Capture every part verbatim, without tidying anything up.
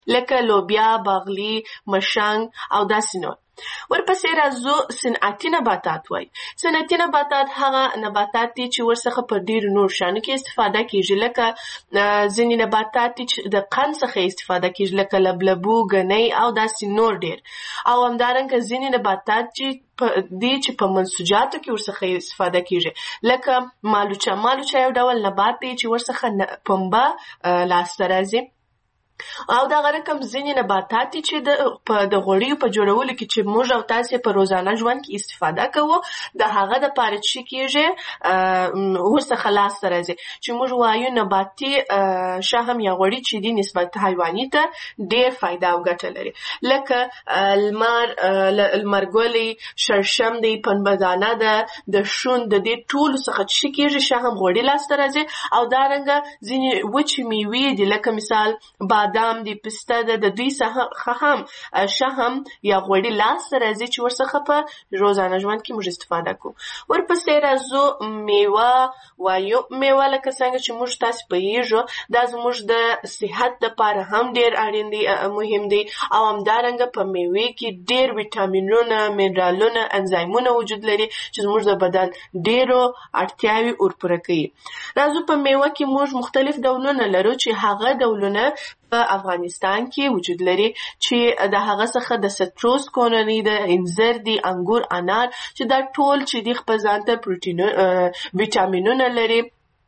لکه لوبیا، باغلي، مشنګ او داسې نور. ورپسې راځو صنعتي نباتات وایي. صنعتي نباتات هغه نباتات دي چې ورڅخه په ډېرو نور شیانو کې استفاده کیږي، لکه ځینې نباتات دي چې د قند څخه استفاده کیږي، لکه لبلبو، ګنۍ او داسې نور ډېر. او همدارنګه ځینې نباتات چې دي چې په منسوجاتو کې ورڅخه استفاده کیږي، لکه مالوچه. مالوچه یو ډول نبات دی چې ورڅخه پنبه لاسته راځي. او دا رقم ځینې نباتات دي چې د غوړیو په جوړولو کې چې موږ او تاسې په روزانه ژوند کې استفاده کوو، د هغه دپاره چې کېږي ورڅخه لاسته راځي، چې موږ وایو نباتي شهم یا غوړي چې دي نسبت حیواني ته ډېر فایده او ګټه لري، لکه لمر، لمرګلي، شړشم دی، پنبهدانه ده، د شون د دې ټولو څخه چې کېږي شهم غوړي لاسته راځي. او دارنګه ځینې وچې میوې دي، لکه مثال بادام دی، پسته ده، د دوی څخه هم شهم یا غوړي لاسته راځي چې ورڅخه په روزانه ژوند کې موږ استفاده کوو. ورپسې راځو میوه وایو. میوه لکه څنګه چې موږ تاسې پوهېږو دا زموږ د صحت دپاره هم ډېر اړین دی، مهم دی. او همدارنګه په میوې کې ډېر ویټامینونه، منرالونه، انزایمونه وجود لري چې زموږ د بدن ډېرو اړتیاوې ورپوره کوي. راځو په میوه کې موږ مختلف ډولونه لرو چې هغه ډولونه په افغانستان کې وجود لري، چې د هغه څخه د سټروس کورنۍ د انځر دي، انګور، انار، چې دا ټول چې دي خپل ځان ته پروټینونه، ویټامینونه لري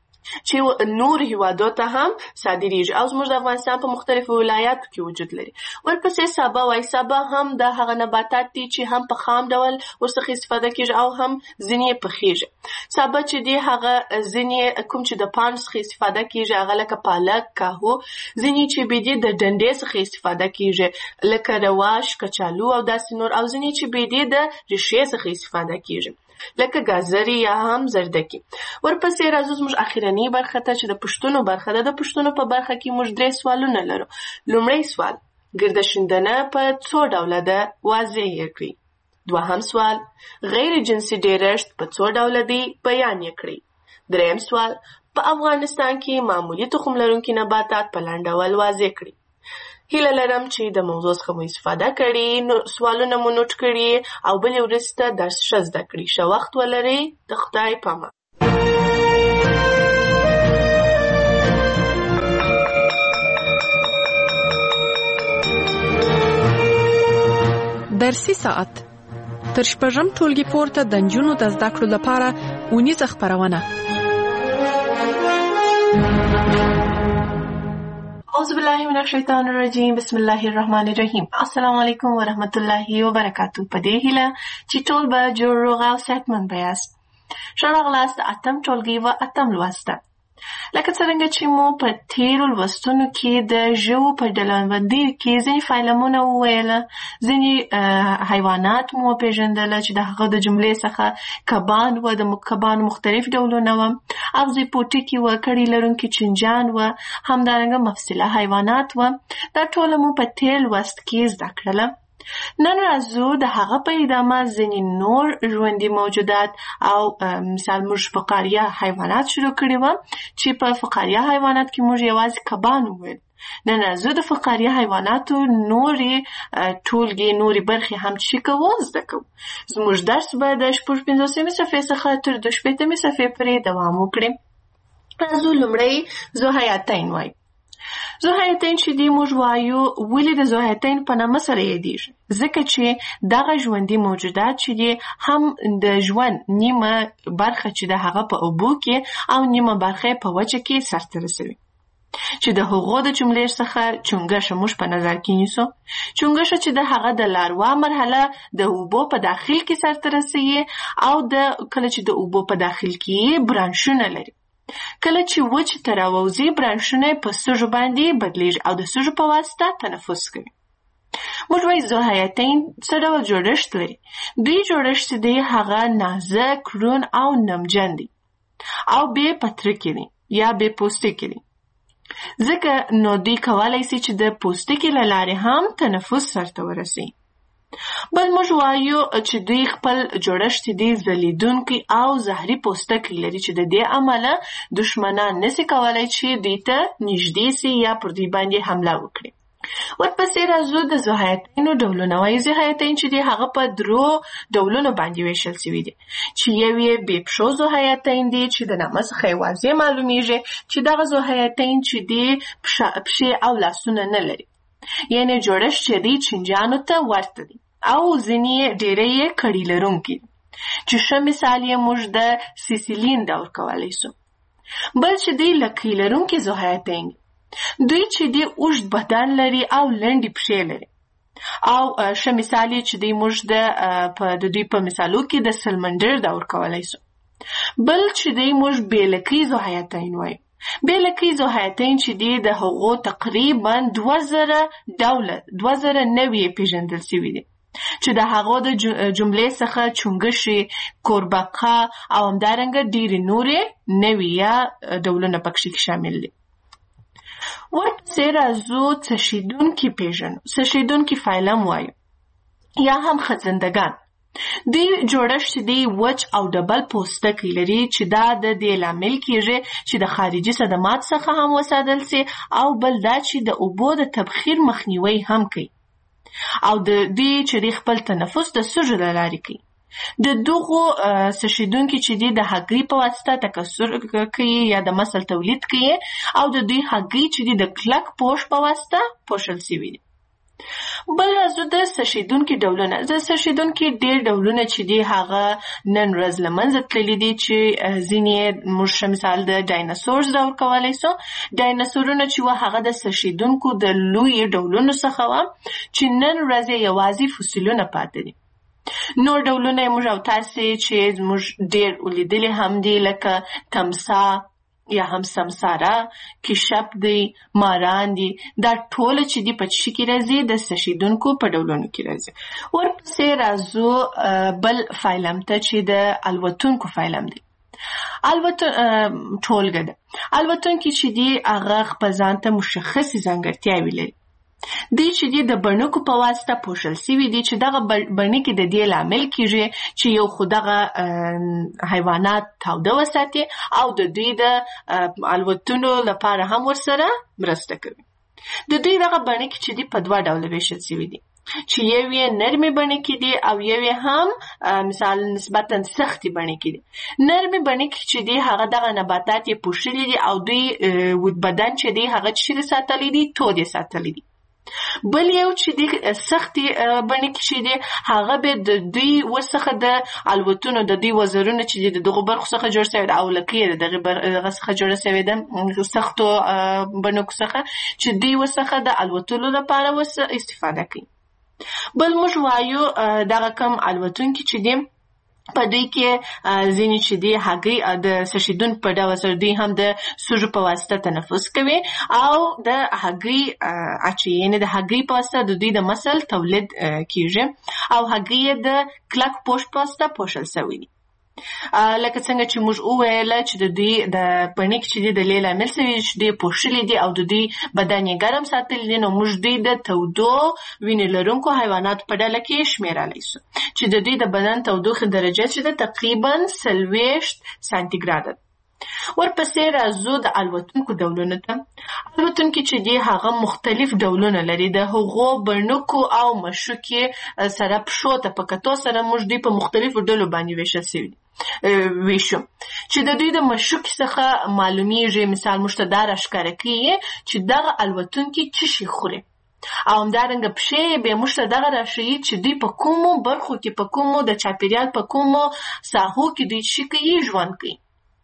چې نور هیوادو ته هم صادریږي او زموږ د افغانستان په مختلفو ولایاتو کې وجود لري. ورپسې سابه وایي. سابه هم د هغه نباتات دي چې هم په خام ډول ورڅخه استفاده کېږي او هم ځینې یې پخېږي. سابه چې دي هغه ځینې کوم چې د پاڼو څخه استفاده کېږي هغه لکه پالک، کاهو، ځینې چې بې دي د ډنډې څخه استفاده کېږي لکه رواش، کچالو او داسې نور، او ځینې چې بې دي د ریښې څخه استفاده کېږي لکه ګازرې یا هم زردکي. ورپسې راځو زموږ اخرنۍ برخه ته چې د پوښتنو برخه ده. د پوښتنو په برخه کې موږ درې سوالونه لرو. لومړی سوال: ګرده شیندنه په څو ډوله ده؟ واضح یې کړئ. دوهم سوال: غیر جنسي ډیرښت په څو ډوله دی؟ بیان یې کړئ. دریم سوال: په افغانستان کې معمولي تخم لرونکي نباتات په لنډ ډول واضح کړئ. هیله لرم چې د موضوع څخه مو استفاده کړې، سوالونه مو نوټ کړي او بلې ورځې ته درس ښه زده کړي. ښه وخت ولرئ. د خدای پامان. درسي ساعت تر شپږم ټولګي پورته د نجونو د زده کړو لپاره اونیزه خپرونه. اعوذ بالله من الشیطان الرجیم. بسم الله الرحمن الرحیم. السلام علیکم ورحمت الله وبرکاتو. په دې هیله چې ټول به جوړ روغ او صحتمند به یاست. ښه راغلاست د اتم ټولګي و اتم لوست ته. لکه څرنګه چې مو په تیرو لوستونو کې د ژوو په ډلبندۍ کې ځینې فعلمونه وویله، ځینې حیوانات مو وپېژندله چې د هغه د جملې څخه کبان و، د کبانو مختلف ډولونه وه، اغزي پوټکي وه، کړي لرونکي چنجان وه، همدارنګه مفصله حیوانات وه. دا ټوله مو په تیر لوست کې زده کړله. نن راځو د هغه په ادامه ځینې نور ژوندي موجودات او مثال موږ فقاریه حیوانات شروع کړي وه چې په فقاریه حیوانات کې موږ یوازې کبان وویل. نن راځو د فقاریه حیواناتو نورې ټولګې نورې برخې هم چې کوو زده کوو. زموږ درس به د شپږ پنځوسمې صفحې څخه تر دوه شپېتمې صفحې پورې دوام وکړي. راځو لومړی ذوحیاتین وایي. ذوحیاتین چې دی موږ وایو ولې د ذوحیاتین په نامه سره یادیږي؟ ځکه چې دغه ژوندي موجودات چې دی هم د ژوند نیمه برخه چې د هغه په اوبو کې او نیمه برخه په وچه کې سرته رسوي. چې د هغو د جملې څخه چونګښه موږ په نظر کې نیسو. چونګښه چې د هغه د لاروا مرحله د اوبو په داخل کې سرته رسوي او د کله چې د اوبو په داخل کې برانشونه لري. کله چې وچې ته راووځي برانشونه په سږو باندې بدلیږي او د سږو په واسطه تنفس کوي. موږ وایي ذوحیاتین څه ډول جوړښت لري؟ دوی جوړښت دی هغه نازک، روڼ او نمجن دی او بې پترکې دي یا بې پوستکې دي. ځکه نو دوی کولی سي چې د پوستکې له لارې هم تنفس سرته ورسوي. بل موږ وایو چې دوی خپل جوړښت دی ځلیدونکی او زهري پوستکی لري چې د دې امله دښمنان نسي کولی چې دوی ته نږدې سي یا پر دوی باندې حمله وکړي. ورپسې راځو د ذوحیاتینو ډولونه. وایي ذوحیاتین چې دي هغه په درو ډولونو باندې ویشل شوي دي، چې یو یې بې پښو ذوحیاتین دي چې د نامه څخه یې واضح معلومیږي چې دغه ذوحیاتین چې دي پښې او لاسونه نه لري، یعنې جوړښت چې دي چینجیانو ته ورته دي او ځینې ډېری یې کړي لرونکي دي، چې ښه مثال یې موږ د سیسیلین دور کولی سو. بل چې دی لکۍ لرونکي ذوحیاتین دي، دوی چې دی اوږد بدن لري او لنډې پښې لري، او ښه مثال یې چې دی موږ د د دوی په مثالو کې د سلمنډر دور کولی سو. بل چې دی موږ بې لکۍ ذوحیاتین وایو. بې لکۍ ذوحیاتین چې دی د هغو تقریبا دوه زره ډوله دوه زره نوي پیژندل شوي دي، چې د هغو د جملې څخه چونګښې، کوربقه او همدارنګه ډېرې نورې نوي یا ډولونه پکښې شامل دي. ورپسې راځو څشیدونکي پیژنو. څشیدونکي فایلم وایو یا هم خزندګان. دوی جوړښت چې دی وچ او ډبل پوستکی لري، چې دا د دې لامل کیږي چې د خارجي صدمات څخه هم وساتل سي، او بل دا چې د اوبو د تبخیر مخنیوی هم کوي، او د دې چې دی خپل تنفس د سږو له لارې کوي. د دغو څشیدونکي چې دی د هګۍ په واسطه تکثر کوي یا د مسل تولید کوي، او د دوی هګۍ چې دی د کلک پوښ په واسطه پوښل شوي دي. بل راځو د څشیدونکي ډولونه. د څشیدونکي ډېر ډولونه چې دی هغه نن ورځ له منځه تللي دي، چې ځینې موږ ښه مثال د ډایناسورز ډول کولی سو. ډایناسورونه چې وه هغه د څشیدونکو د لویو ډولونو څخه وه، چې نن ورځ یوازې فسیلونه پاتې دي. نور ډولونه موږ او تاسې چې موږ ډېر ولیدلي هم دي، لکه تمسا یا هم سمساره، کیشپ دی، ماران دي. دا ټوله چې دي په چی کې راځي؟ د څشیدونکو په ډولونو کې راځي. ورپسې راځو بل فایلم ته چې د الوتونکو فایلم دی. الوتون ټولګه ده. الوتونکي چې دي هغه په ځان ته مشخصې ځانګړتیاوې لري. دوی چې دي د بڼکو په واسطه پوښل شوي دي، چې دغه بڼکې د دې لامل کیږي چې یو خو دغه حیوانات تاوده وساتي، او د دوی د الوتونو لپاره هم ورسره مرسته کوي. د دوی دغه بڼکې چې دي په دوه ډوله ویشل شوي دي، چې یو یې نرمې بڼکې دي او یو یې هم مثال نسبتا سختې بڼکې دي. نرمې بڼکې چې دي هغه دغه نباتات یې پوښلي دي، او دوی بدن چې دی هغه چیرې ساتلی دي؟ تود یې ساتلی دي. بل یو چې دی سختې بڼکې چې دي هغه به د دوی ورڅخه د الوتونو د دوی وزرونه چې دي د دغو برخو څخه جوړ شوی ده، او لکۍ د دغه څخه جوړه شوې ده، سختو بڼکو څخه، چې دوی ورڅخه د الوتلو لپاره استفاده کوي. بل موږ وایو دغه کم الوتونکي چې دي په دوی کې ځینې چې دي هګۍ د څشیدون په ډول سره دوی هم د سږو په واسطه تنفس کوي، او د هګۍ اچوي، یعنې د هګۍ په واسطه د دوی د مسل تولید کیږي، او هګۍ یې د کلک پوښ په واسطه پوښل شوي دي. لکه څنګه چې موږ وویله چې د دوی د بڼکې چې دي د دې لامل شوي چې دوی پوښلي دي او د دوی بدن یې ګرم ساتلی دي، نو موږ دوی د تودو وینې لرونکو حیواناتو په ډله کې شمېرلی سو، چې د دوی د بدن تودوخې درجه چې ده تقریبا څلوېښت سانتي ګراده. ورپسې راځو د الوتونکو ډولونو ته. الوتونکي چې دي هغه مختلف ډولونه لري. د هغو بڼکو او مشوکې سره پښو ته په کتو سره موږ دوی په مختلفو ډلو باندې ویشل شوي ویشو، چې د دوی د مشوکې څخه معلومیږي، مثال موږ ته دا راښکاره کوي چې دغه الوتونکي څه شي خوري، او همدارنګه پښې به موږ ته دغه راښیي چې دوی په کومو برخو کې، په کومو د چاپیریال په کومو ساحو کې دوی څه کوي، ژوند کوي.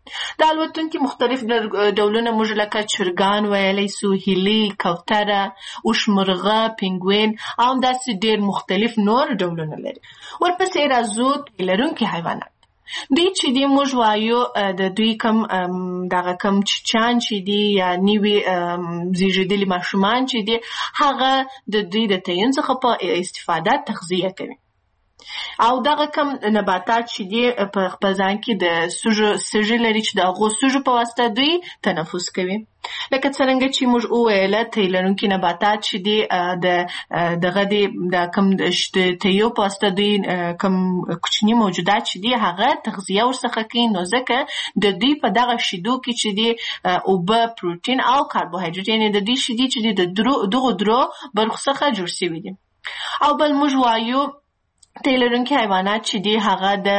د الوتونکي مختلف ډولونه موږ لکه چرګان ویلی سو، هیلۍ، کوتره، اوښمرغه، پینګوین، او همداسې ډېر مختلف نور ډولونه لري. ورپسې راځو تی لرونکي حیوانات. دوی چې دی موږ وایو د دوی کم دغه کم چیچان چې دي یا نوي زیږېدلي ماشومان چې دي هغه د دوی د تعین څخه په استفاده تغذیه کوي. او دغه کم نباتات چې دي په خپل ځان کې د سږو سږي لري چې د هغو سږو په واسطه دوی تنفس کوي. لکه څرنګه چې موږ وویله تی لرونکي نباتات چې دي د دغه دي د کم د تیو په واسطه دوی کم کوچني موجودات چې دي هغه تغذیه ورڅخه کوي، نو ځکه د دوی په دغه شیدو کې چې دي اوبه، پروټین او کاربوهایډریټ، یعنې د دوی شیدې چې دي د دغو درو برخو څخه جوړ شوي دي. او بل موږ وایو تی لرونکي حیوانات چې دي هغه د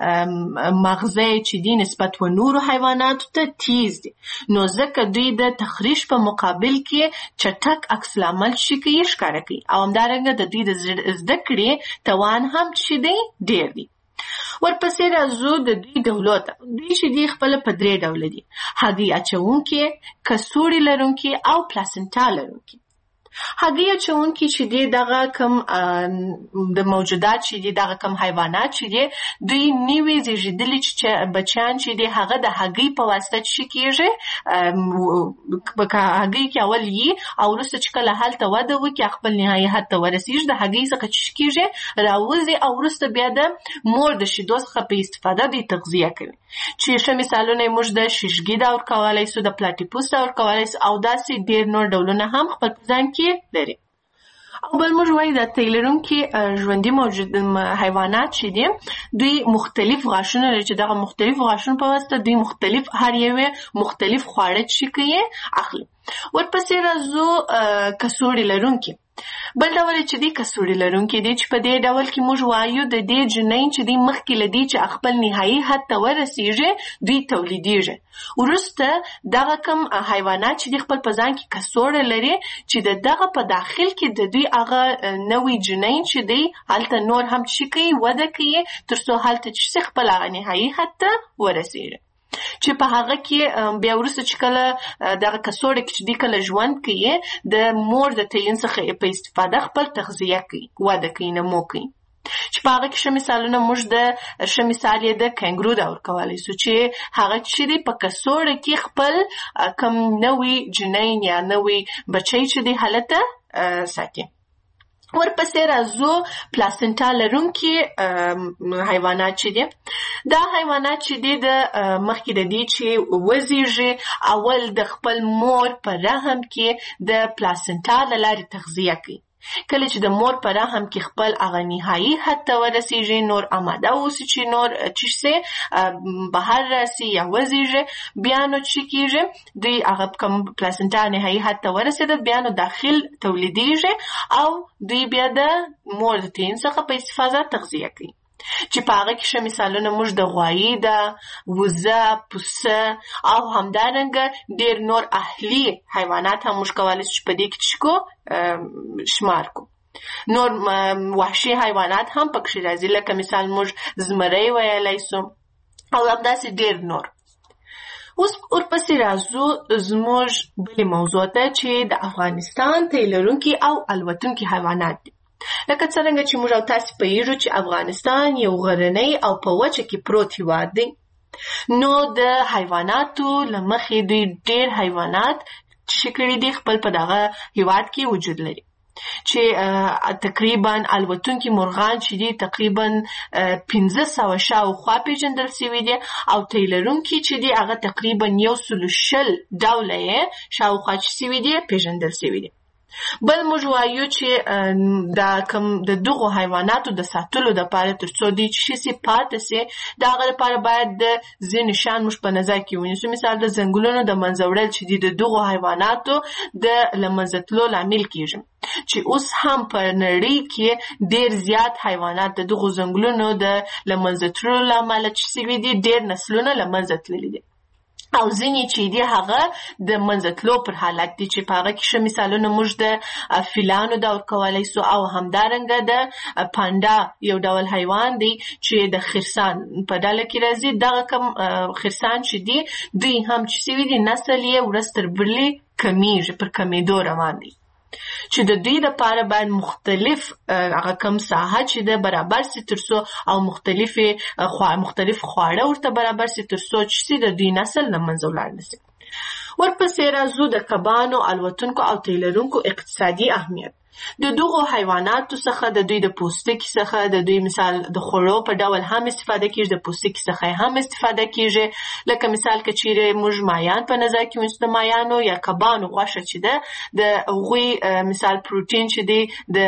مغزه چې دي نسبت و نورو حیواناتو ته تیز دي، نو ځکه دوی د تخریش په مقابل کې چټک عکس العمل شي کوي ښکاره کوي، او همدارنګه د دوی د زده کړې توان هم چې دی ډېر دی. ورپسې راځو د دوی ډولو ته. دوی چې دي خپله په درې ډوله دي: هګۍ اچونکي، کڅوړې لرونکي او پلاسنټا لرونکي. هګۍ اچونکي چې دي دغه کم د موجودات چې دي دغه کم حیوانات چې دي دوی نوي زیږېدلي بچیان چې دي هغه د هګۍ په واسطه چې کېږي په هګۍ کې اول یي او وروسته چې کله هلته وده وکړي خپل نهایي حد ته ورسېږي د هګۍ څخه چې کېږي راوځي او وروسته بیا د مور د شیدو څخه په استفاده دوی تغذیه کوي. چې ښه مثالونه یې موږ د شیشګي دور کولی سو، د پلاټیپوس دور کولی سو او داسې ډېر نور ډولونه هم خپل په ځان کې لري. او بل موږ وایو د تی لرونکي ژوندي موجود حیوانات چې دي دوی مختلف غاښونه لري چې دغه مختلف غاښونو په واسطه دوی مختلف هر یوې مختلف خواړه چې کوي اخلي. ورپسې راځو کڅوړې لرونکي. بل ډول چې دی کڅوړې لرونکي دي چې په دې ډول کې موږ وایو د دې جنین چې دی مخکې له دې چې خپل نهایي حد ته ورسېږي دوی تولیدېږي. وروسته دغه کم حیوانات چې دی خپل په ځان کې کڅوړه لري چې د دغه په داخل کې د دوی هغه نوی جنین چې دی هلته نور هم چې کوي وده کوي تر څو هلته چې خپل هغه نهایي حد ته ورسېږي، چې په هغه کې بیا وروسته چې کله دغه کڅوړه کې چې دی کله ژوند کوي د مور د تیین څخه په استفاده خپل تغذیه کوي، وده کوي، نمو کوي. چې په هغه کې ښه مثالونه موږ د ښه مثال یې د کینګرو دور کولی سو چې هغه چې دی په کڅوړه کې خپل کم نوی جنین یا نوی بچی چې دی هلته ساتي. ورپسې راځو پلاسنټا لرونکي حیوانات چې دي. دا حیوانات چې دي د مخکې د دې چې وزیږي اول د خپل مور په رحم کې د پلاسنټا له لارې تغذیه کوي. کله چې د مور په رحم کې خپل هغه نهایي حد ته ورسېږي، نور آماده اوسي چې نور چې سي بهر راسي یا وزیږي، بیا نو چې کېږي دوی هغه کوم پلاسنټا نهایي حد ته ورسېده بیا نو داخل تولیدېږي او دوی بیا د مور د تین څخه په استفاده تغذیه کوي. چې په هغه کې ښه مثالونه موږ د غوایي ده، وزه، پسه او همدارنګه ډېر نور اهلي حیوانات هم موږ کولی شو چې په دې کې چې کو شمار کو. نور وحشي حیوانات هم پکښې راځي، لکه مثال موږ زمری ویلی سو او همداسې ډېر نور. اوس ورپسې راځو زموږ بلې موضوع ته چې د افغانستان تی لرونکي او الوتونکي حیوانات دي. لکه څرنګه چې موږ او تاسې پوهېږو چې افغانستان یو غرنی او په وچه کې پروت هېواد دی، نو د حیواناتو له مخې دوی ډېر حیوانات چې کړي دي خپل په دغه هېواد کې وجود لري، چې تقریبا الوتونکي مرغان چې دي تقریبا پنځه سوه شاوخوا پیژندل شوي دي او تی لرونکي چې دي هغه تقریبا یو سلو شل ډوله یې شاوخوا چې شوي دي پیژندل شوي دي. بل موږ وایو چې دا کم د دغو حیواناتو د ساتلو دپاره تر څو دوی چې شي پاتې سي د هغه دپاره باید د ځینې شیان موږ په نظر کې ونیسو. مثال د ځنګلونو د منځه وړل چې دي د دغو حیواناتو د له منځه تلو لامل کېږي، چې اوس هم په نړۍ کې ډېر زیات حیوانات د دغو ځنګلونو د له منځه تللو له امله چې سوي دي ډېر نسلونه له منځه تللي دي او ځینې چې دي هغه د منځه تلو پر حالت دي، چې په هغه کې ښه مثالونه موږ د فیلانو دور کولی سو او همدارنګه د پانډا یو ډول حیوان دی چې د خرسان په ډله کې راځي. دغه کم خرسان چې دي دوی هم چې سوي دي نسل یې ورځ تر بلې کمیږي، پر کمیدو روان دی، چې د دوی دپاره باید مختلف هغه کم ساحه چې ده برابر سي تر څو او مختلفې مختلف خواړه ورته برابر سي تر څو چې سي د دوی نسل له منځه ولاړ نه سي. ورپسې راځو د کبانو، الوتونکو او تیلرونکو اقتصادي اهمیت. د دغو حیواناتو څخه د دوی د پوستکي څخه د دوی مثال د خوړو په ډول هم استفاده کیږي، د پوستکي څخه هم استفاده کیږي. لکه مثال که چیرې موږ مایان په نظر کې ونیسو، د مایانو یا کبانو غوښه چې ده د هغوی مثال پروتین چې دی د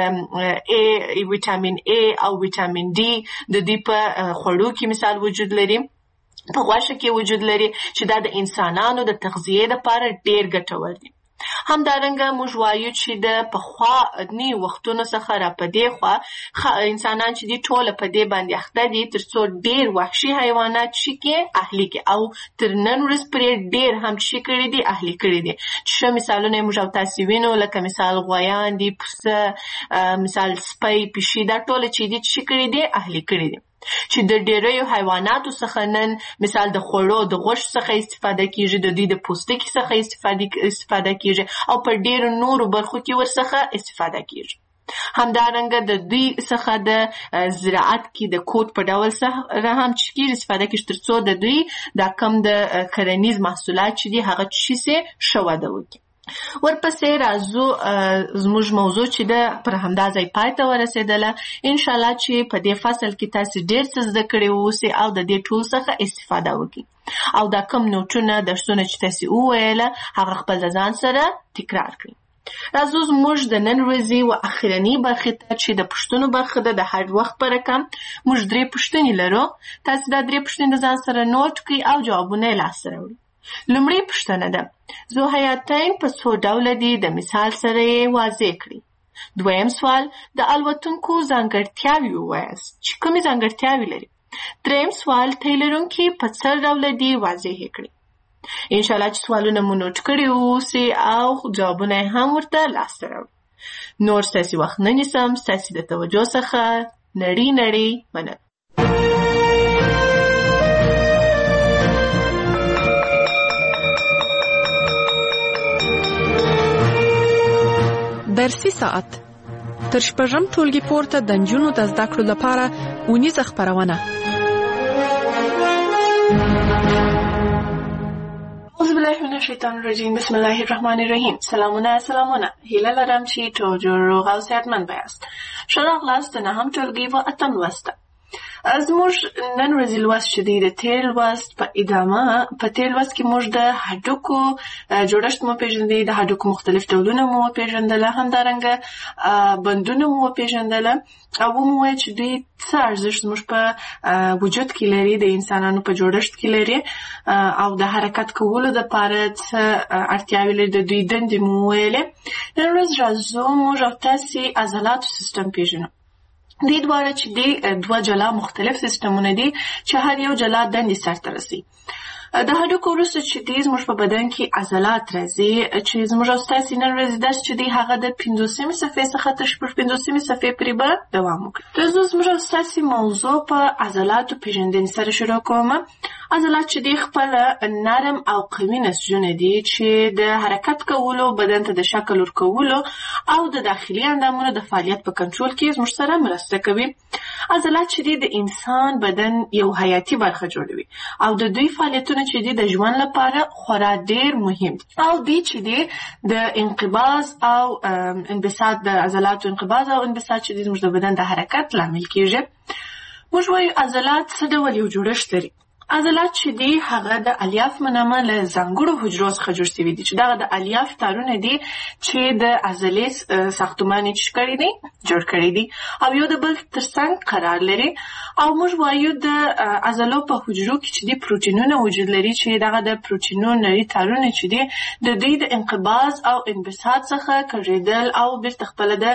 ا ویټامین ا او ویټامین ډي د دوی په خوړو کې مثال وجود لري، په غوښه کې وجود لري چې دا د انسانانو د تغذیې لپاره ډیر ګټور دي. همدارنګه موږ وایو چې د پخواني وختونو څخه را په دې خوا انسانان چې دي ټوله په دې باندې اخته دي تر څو ډیر وحشي حیوانات شي کې اهلي کې، او تر نن ورځ پرې ډیر هم شي کړي دي اهلي کړي دي. چې مثالونه موږ او تاسو وینو لکه مثال غویان دي، پسه، مثال سپی، پیشي، دا ټوله چې دي شي کړي دي اهلي کړي دي. چې د ډیریو حیواناتو څخه نن مثال د خوړو د غوښې څخه استفاده کیږي، د دوی د پوستکي څخه استفاده استفاده کیږي او په ډیرو نورو برخو کې ورڅخه استفاده کیږي. همدارنګه د دوی څخه د زراعت کې د کوټ په ډول سره هم چې کیږي استفاده کیږي تر څو د دوی دا کم د کرنیز محصولات چې دي هغه شي سي ښه وده وکړي. ورپسې راځو زموږ موضوع چې ده پر همدا ځای پای ته ورسېدله. انشاءالله چې په دې فصل کې تاسو ډېر څه زده کړي اوسئ او د دې ټول څخه استفاده وکړئ، او دا کوم نوټونه درسونه چې تاسو وویله هغه خپل د ځان سره تکرار کړئ. راځو زموږ د نن ورځې و اخرنۍ برخې ته چې د پوښتنو برخه ده. د هر وخت په رقم موږ درې پوښتنې لرو. تاسو دا درې پوښتنې د ځان سره نوټ کړئ او جوابونه یې لاسته راوړئ. لومړی پوښتنه ده: ذوحیاتین په څو ډوله دي؟ د مثال سره یې واضح کړئ. دویم سوال: د الوتونکو ځانګړتیاوې ووایاست چې کومې ځانګړتیاوې لري. دریم سوال: تیلرونکي په څه ډوله دي؟ واضح یې کړئ. انشاءالله چې سوالونه مو نوټ کړي اوسئ او جوابونه یې هم ورته لاسته راوړئ. نور ستاسې وخت نه نیسم، ستاسې د توجه څخه نړۍ نړۍ مننه. درسي ساعت تر شپږم ټولګي پورته د نجونو د زده کړو لپاره اونیزه خپرونه. اعوذ بالله من الشیطان الرجیم، بسم الله الرحمن الرحیم. سلامونه سلامونه، هیله لرم چې ټول روغ او صحتمند یاست. ښه راغلاست د نهم ټولګي و اتم لوست ته. زموږ نن ورځې لوست چې دی د تیر لوست په ادامه. په تیر لوست کې موږ د هډوکو جوړښت مو پیژندل، د هډوکو مختلف ډولونه مو پیژندل، همدارنګه بندونه مو پیژندل او مو وایي چې دوی څه ارزښت زموږ په وجود کې لري، د انسانانو په جوړښت کې لري او د حرکت کولو دپاره څه اړتیاوې لري، د دوی دندې مو وویلې. نن ورځ راځو موږ او تاسې عضلاتو سیستم پیژنو. دې دواړه چې دي دوه جلا مختلف سیستمونه دي چې هر یو جلا دندې سرته رسوي. د هډوکو وروسته چې دی زموږ په بدن کې عضلات راځي چې زموږ او ستاسې نن ورځې درس چې دی هغه د پنځوسمې صفحې څخه تر شپږ پنځوسمې صفحې پورې به دوام وکړي. راځو زموږ او ستاسې موضوع په عضلاتو پیژندنې سره شروع کوم. عضلات چې دی خپله نرم او قوي نسجونه دي چې د حرکت کولو، بدن ته د شکل ورکولو او د داخلي اندامونو د فعالیت په کنټرول کې زموږ سره مرسته کوي. عضلات چې دی د انسان بدن یو حیاتي برخه جوړوي او د دوی فعالیتونه چې دی د ژوند لپاره خورا ډیر مهم دي او دی چې دی د انقباض او انبساط، د عضلاتو انقباض او انبساط چې دی زموږ د بدن د حرکت لامل کیږي. موږ وایو عضلات څه ډول یو جوړښت لري. عضلات چې دی هغه د الیاف په نامه له ځانګړو حجرو څخه جوړ شوي دي چې دغه د الیاف تارونه دي چې د عضلې ساختمان یې څه کړی دی، جوړ کړی دی او یو د بل تر څنګ قرار لري. او موږ وایو د عضلو په حجرو کې چې دی پروټینونه وجود لري چې دغه د پروټینونو نري تارونه چې دی د دوی د انقباض او انبساط څخه کږېدل او بیرته خپله د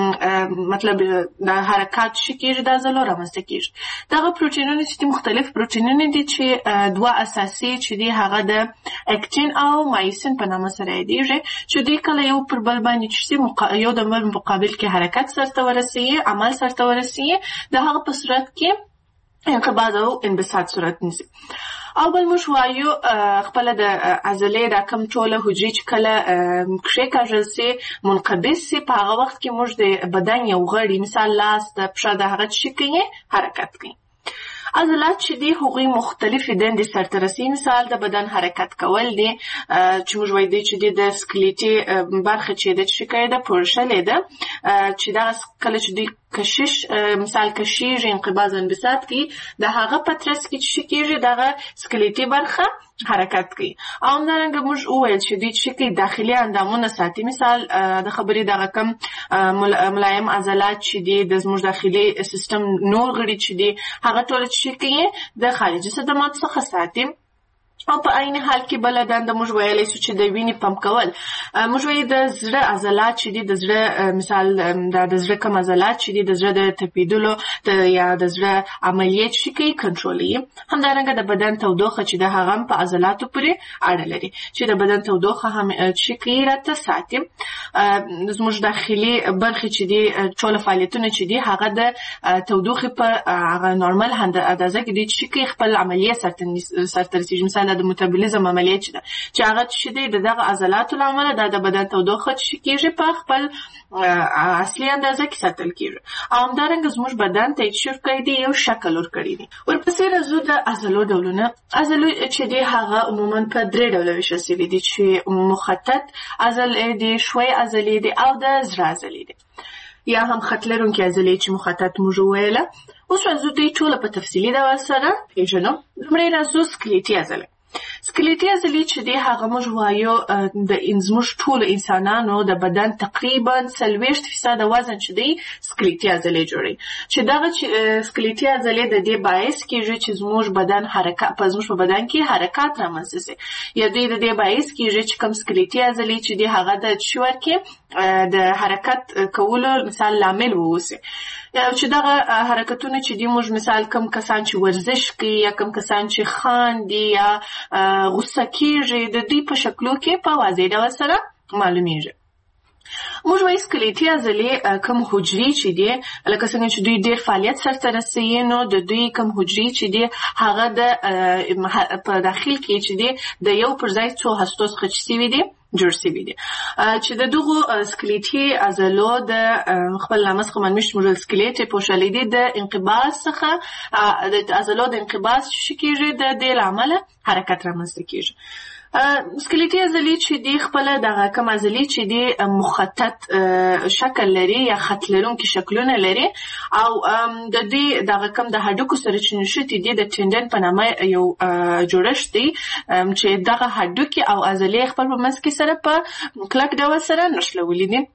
مطلب د حرکات شي کېږي د عضلو رامنځته کېږي. دغه پروټینونه چې دی مختلف پروټینونه دي چې دوه اساسي چې دی هغه د اکتین او مایسین په نامه سره یادیږي چې دوی کله یو پر بل باندې چې یو د بل مقابل کې حرکت سرته ورسوي، عمل سرته ورسوي، د هغه په صورت کې انقباض او انبساط صورت نیسي. او بل موږ وایو خپله د عضلې دا کم ټوله حجرې چې کله کښېکاږل سي، منقبض سي، په هغه وخت کې موږ د بدن یو غړي مثال لاس، د پښه، د هغه څه کوي، حرکت کوي. عضلات چې دي هغوی مختلفې دندې سرته رسوي. مثال د بدن حرکت کول دي چې موږ وایو دی چې د سکلیټي برخه چې ده چې کوي ده پورشلې ده چې دغه کله چې دوی کشش مثال کشیږي انقباض انبساط کوي د هغه په ترڅ کې چې کېږي دغه سکلیټي برخه حرکت کوي. او همدارنګه موږ وویل چې دوی چې کوي داخلي اندامونه ساتي. مثال د خبرې دغه کم ملایم عضلات چې دي د زموږ داخلي سیستم نور غړي چې دي هغه ټول چې کوي د خارجي صدمات څخه ساتي. او په عین حال کې بل دنده موږ ویلی سو چې د وینې پمپ کول. موږ وایو د زړه عضلات چې دي د زړه مثال د زړه کم عضلات چې دي د زړه د تپیدلو یا د زړه عملیات چې کوي کنټرولوي. همدارنګه د بدن تودوخه چې د هغه په عضلاتو پورې اړه لري چې د بدن تودوخه هم چې کوي راته ساتي. زموږ داخلي برخې چې دي ټول فعالیتونه چې دي هغه د تودوخې په هغه نورمال اندازه کې دي چې کوي خپل عملیه سرته رسیږي. مثلا د متابولیزم عملیه چې ده چې هغه چې دی د دغه عضلاتو له امله د بدن تودوخه چې کېږي په خپل اصلي اندازه کې ساتل کېږي. او همدارنګه زموږ بدن ته چې ورکړی دی یو شکل ورکړی دی. ورپسې راځو د عضلو ډولونه. عضلو چې دی هغه عموما په درې ډوله ویشل سوي دي چې مخطط عضلې دي، ښوی عضلې دي او د زړه عضلې دي یا هم خط لرونکي عضلې چې مخطط موږ وویله. اوس راځو دوی ټوله په تفصیلي ډول سره پېژنو. لومړی راځو سکلیټي عضلې. سکلیټي عضلې چې دی هغه موږ وایو د زموږ ټولو انسانانو د بدن تقریبا څلوېښت فیصده وزن چې دی سکلیټي عضلې جوړوي. چې دغه سکلیټي عضلې د دې باعث کېږي چې زموږ بدن حرکت په زموږ په بدن کې حرکات رامنځته سي. یا دوی د دې باعث کېږي چې کوم سکلیټي عضلې چې دی هغه د شور کې د حرکت کولو مثال لامل ووسي. چې دغه حرکتونه چې دی موږ مثال کم کسان چې ورزش کوي یا کم کسان چې خاندي یا غوسه کېږي د دوی په شکلو کې په واضح ډول سره معلومیږي. موږ وایو سکلیټي عضلې کم حجرې چې دي لکه څنګه چې دوی ډېر فعالیت سرته رسوي نو د دوی کم حجرې چې دي هغه د په داخل کې چې دي د یو پر ځای څو هستو څخه چې سوي دي جوړ سوي دي. چې د دغو سکلیټي عضلو د خپل نامه څخه معلومیږي چې موږ سکلیټ پوښلی دي د انقباض څخه د عضلو د انقباض چې کېږي د دې له امله حرکت رامنځته کېږي. سکلیټي عضلې چې دي خپله دغه کوم عضلې چې دي مخطط شکل لري یا خط لرونکي شکلونه لري او د دې دغه کوم د هډوکو سره چې نښتي دي د ټینډن په نامه یو جوړښت دی چې دغه هډوکي او عضلې خپل په منځ کې سره په کلک ډول سره نښلولي دي.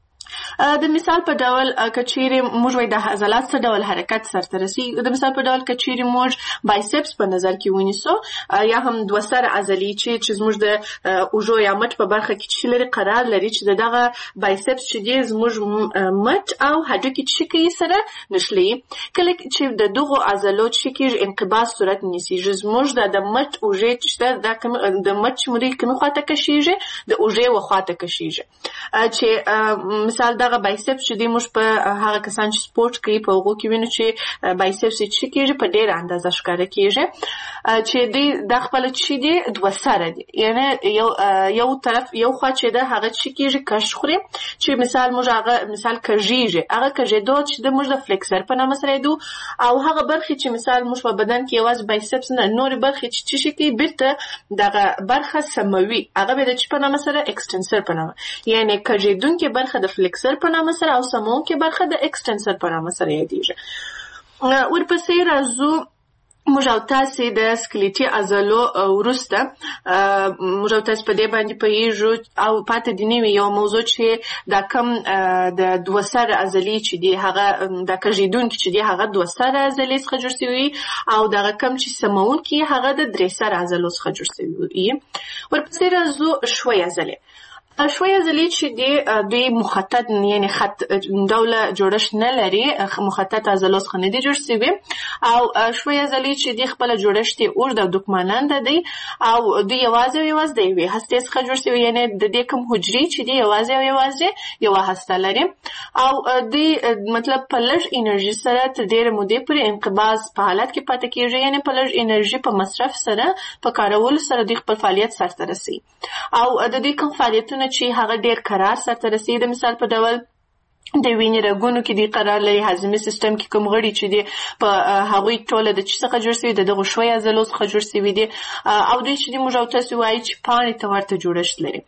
د مثال په ډول کچېرې موږ وایو د عضلات څه ډول حرکت سرته رسي. د مثال په ډول کچېرې موږ بایسپس په نظر کې ونیسو یا هم دوه سره عضلې چې چې زموږ د اوږو یا مټ په برخه کې چې لري قرار لري چې دغه بایسپس چې دی زموږ مټ او هډوکي چې کوي سره نښلي. کله چې د دغو عضلو چې کېږي انقباض صورت نیسي زموږ د مټ اوږې چې ده د مټ چې مو کومې خواته کشېږي د اوږې وخواته کشېږي. چې مثال دغه بایسپس چې دی موږ په هغه کسان چې سپورټ کوي په هغو کې وینو چې بایسپس یې چې کېږي په ډېره اندازه ښکاره کېږي چې دوی دا خپله چې دی دوه سره دي یعنې یو یو طرف یو خوا چې ده هغه چې کېږي کش خوري چې مثال موږ هغه مثال کږېږي هغه کږېدو چې د موږ د فلیکسر په نامه سره یدو او هغه برخې چې مثال موږ په بدن کې یوازې بایسپس نه نورې برخې چې چې شي کوي بېرته دغه برخه سموي هغه به د چې په نامه سره اکسټنسر په نامه یعنې کږېدونکې برخه د فلیکسر په نامه سره او سمونکې برخه د اکسټنسر په نامه سره یادېږي. ورپسې راځو موږ او تاسې د سکلیټي عضلو وروسته موږ او تاسې په دې باندې پوهېږو او پاتې دې نه وي یوه موضوع چې دا کم د دوه سره عضلې چې دي هغه دا کږېدونکي چې دي هغه دوه سره عضلې څخه جوړ سوي او دغه کم چې سمونکي هغه د درې سره عضلو څخه جوړ سوي وي. ورپسې راځو ښوی عضلې. ښوی عضلې چې دي دوی مخطط یعنې خط ډوله جوړښت نه لري مخطط عضلو څخه نه دي جوړ سوي او ښوی عضلې چې دي خپله جوړښت یې اوږد او دوکماننده دی او دوی یوازې او یوازې د یوې هستې څخه جوړ سوي یعنې د دې کوم حجرې چې دي یوازې او یوازې یوه هسته لري او دوی مطلب په لږ انرژي سره تر ډېرې مودې پورې انقباض په حالت کې پاتې کېږي یعنې په لږ انرژي په مصرف سره په کارولو سره دوی خپل فعالیت سرته رسوي او د دوی کوم فعالیتونه چې هغه ډېر کرار سرته رسي د مثال په ډول د وینې رګونو کې دی قرار لري، هضمي سیستم کې کوم غړي چې دی په هغوی ټوله د چی څخه جوړ شوي د دغه ښوی عضلو څخه جوړ شوي دي، او دوی چې دی موږ او تاسو وایي چې پاڼې ته ورته جوړښت لري.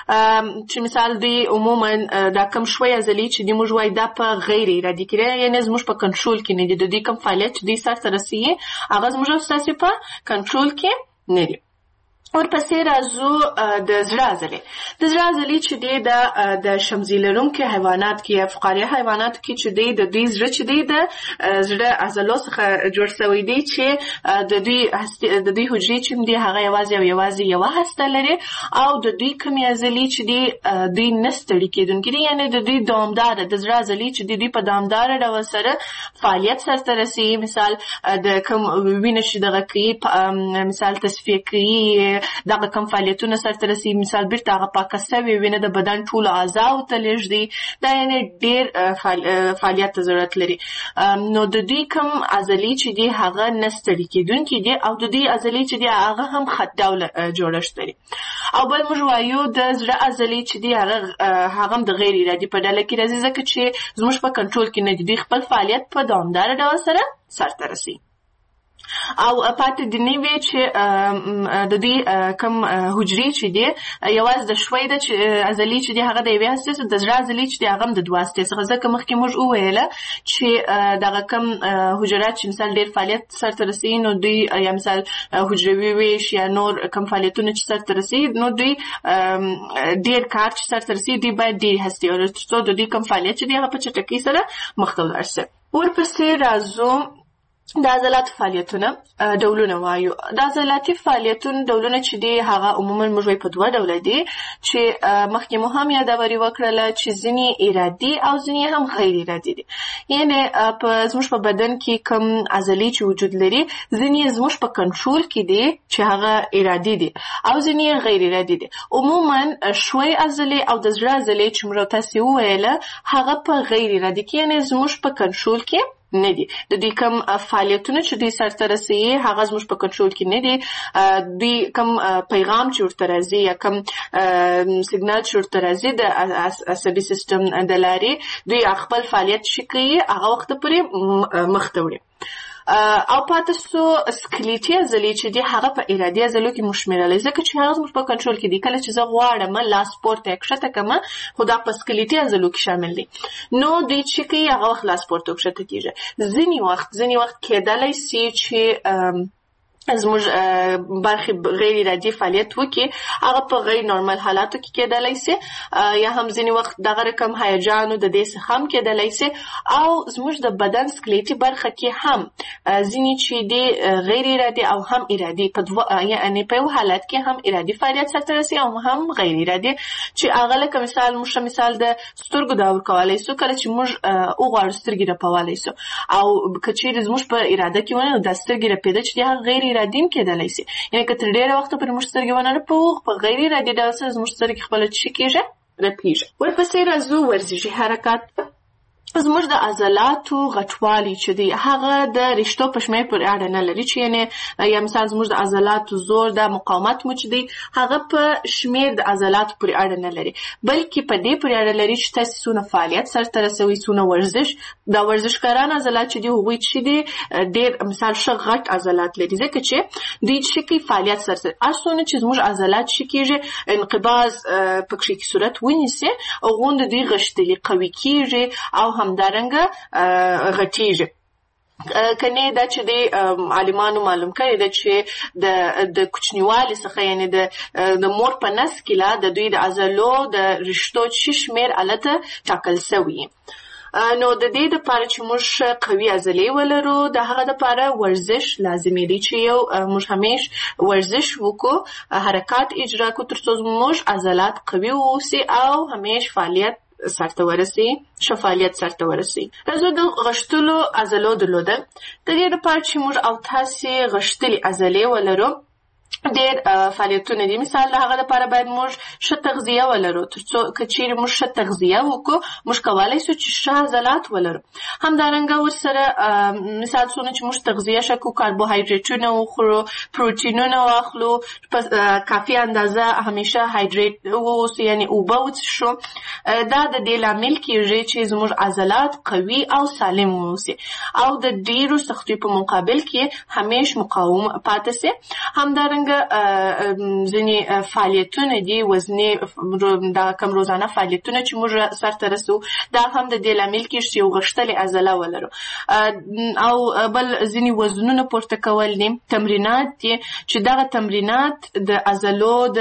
چې مثال دوی عموما دا کوم ښوی عضلې چې دی موږ وایي دا په غیر ارادي کې یعنې زموږ په کنټرول کې نه دي، د دوی کوم فعالیت چې دوی سرته رسوي هغه زموږ او تاسو په کنټرول کې نه دي. ورپسې راځو د زړه عضلې. د زړه عضلې چې دی د شمزي لرونکي حیوانات کې یا فقاریه حیواناتو کې چې دی د دوی زړه چې دی د زړه عضلو څخه جوړ شوی دی چې د دوی د دوی حجرې چې دی هغه یوازې او یوازې یوه هسته لري، او د دوی کومې عضلې چې دی دوی نه ستړي کېدونکي دي، یعنې د دوی دوامداره د زړه عضلې چې دی دوی په دوامداره ډول سره فعالیت سرته رسوي. مثال د کوم وینه چې دغه کوي مثال تصفیه کوي دغه کوم فعالیتونه سرته رسوي، مثال بیرته هغه پاکه سوې وینه د بدن ټولو اعضاو ته لېږدي، دا یعنې ډېر فعالیت ته ضرورت لري. نو د دوی کوم عضلې چې دي هغه نه ستړي کېدونکي دي، او د دوی عضلې چې دي هغه هم خط ډوله جوړښت لري. او بل موږ وایو د زړه عضلې چې دي هغه هغه هم د غیر ارادي په ډله کې راځي، ځکه چې زموږ په کنټرول کې نه دي، دوی خپل فعالیت په دوامداره ډول سره سرته رسوي. او پاتې د نیوې چې د دوی کوم حجرې چې دي یوازې د ښوی د عضلې چې دي هغه د یوې هستې څخه، د زړه عضلې چې دي هغه هم د دوه هستې څخه، ځکه مخکې موږ وویله چې دغه کوم حجرات چې مثال ډېر فعالیت سرته رسوي نو دوی یا مثال حجروي ویش یا نور کوم فعالیتونه چې سرته رسوي نو دوی ډېر کار چې سرته رسوي دوی باید ډېرې هستې ولري تر څو د دوی کوم فعالیت چې دي هغه په چټکۍ سره مخته ولاړ شي. ورپسې راځو د عضلاتو فعالیتونه ډولونه وایو. د عضلاتي فعالیتونو ډولونه چې دي هغه عموما موږ په دوه ډوله دي، چې مخکې مو هم یادوري وکړله چې ځینې ارادي او ځینې هم غیر ارادي دي. یعنې په زموږ په بدن کې کوم عضلې چې وجود لري ځینې زموږ په کنټرول کې دي چې هغه ارادي دي او ځینې غیر ارادي دي. عموما ښوی عضلې او د زړه عضلې چې موږ تاسو وویله هغه په غیر ارادي کې یعنې زموږ په کنټرول کې نه دي. د دوی کوم فعالیتونه چې دوی سرته رسوي هغه زموږ په کنټرول کې نه دي. دوی کوم پیغام چې ورته راځي یا کوم سیګنال چې ورته راځي د عصبي سیستم د لارې دوی خپل فعالیت چې کوي هغه وخت پورې مخته وړي. او پاتې سو سکلیټي عضلې چې دي هغه په ارادي عضلو کې مشمېرلی، ځکه چې هغه زموږ په کنټرول کې دي. کله چې زه غواړم لاس پورته کښته کړم خو دا په سکلیټي عضلو کې شامل دي، نو دوی چې کوي هغه وخت لاس پورته کښته کېږي. ځینې وخت ځینې وخت کېدلی سي چې زموږ برخې غیر ارادي فعالیت وکړي هغه په غیر نورمال حالاتو کې کېدلی سي، یا هم ځینې وخت دغه رقم هیجانو د دې څخه هم کېدلی سي. او زموږ د بدن سکلیټي برخه کې هم ځینې چې دي غیر ارادي او هم ارادي په دوه یعنې په یو حالت کې هم ارادي فعالیت سرته رسي او هم غیر ارادي، چې هغه لکه مثال موږ مثال د سترګو دا ورکولی سو کله چې موږ وغواړو سترګې رپولی سو، او که چیرې زموږ په اراده کې ونه نو دا سترګې رپېده چې دي هغه غیر ارادي هم کېدلی سي. یعنې که تر ډېره وخته پورې موږ سترګې ونه رپوو په غیر ارادي ډول سره زموږ سترګې خپله څه کېږي رپېږي. ورپسې راځو ورزشي حرکات. زموږ د عضلاتو غټوالی چې دی هغه د رشتو په شمېر پورې اړه نه لري، چې یعنې یا مثال زموږ د عضلاتو زور د مقاومت مو چې دی هغه په شمېر د عضلاتو پورې اړه نه لري، بلکې په دې پورې اړه لري چې تاسو څونه فعالیت سرته رسوئ، څونه ورزش. دا ورزشکاران عضلات چې دي هغوی چې دي ډېر مثال ښه غټ عضلات لري، ځکه چې دوی چې کوي فعالیت سرته هر څونه چې زموږ عضلات چې کېږي انقباض پکښې کې صورت ونیسي هغومره دوی غښتلي قوي کېږي او همدارنګه غټیږي. کنه دا چې د عالمانو معلوم کړي ده چې د د کوچنیوالي څخه یعنې د د مور په نس کې لا د دوی د عضلو د رشتو چې شمېر الته ټاکل سوی. نو د دې دپاره چې موږ قوي عضلې ولرو د هغه دپاره ورزش لازمي دی چې یو موږ همیش ورزش وکړو، حرکات اجرا کړو تر څو موږ عضلات قوي واوسي او همیش فعالیت سرته ورسي ښه فعالیت سرته ورسي. راځو د غښتلو عضلو درلودل. د دې دپاره چې موږ او تاسې غښتلې عضلې ولرو ډېر فعالیتونه دي. مثال د هغه لپاره باید موږ ښه تغذیه ولرو. تر څو که چیرې موږ ښه تغذیه وکړو موږ کولی شو چې ښه عضلات ولرو. همدارنګه ورسره مثال څونه چې موږ تغذیه ښه کړو، کاربوهایډریټونه وخورو، پروټینونه واخلو، په کافي اندازه همیشه هایډریټ واوسو، یعنې اوبه وڅښو. دا د دې لامل کېږي چې زموږ عضلات قوي او سالم واوسي او د ډېرو سختیو په مقابل کې همیش مقاوم پاتې سي. همدارنګه ځینې فعالیتونه دي وزني دا کم روزانه فعالیتونه چې موږ سرته رسو دا هم د دې لامل کېږي چې یو غښتلې عضله ولرو. او بل ځینې وزنونه پورته کول دي، تمرینات دي چې دغه تمرینات د عضلو د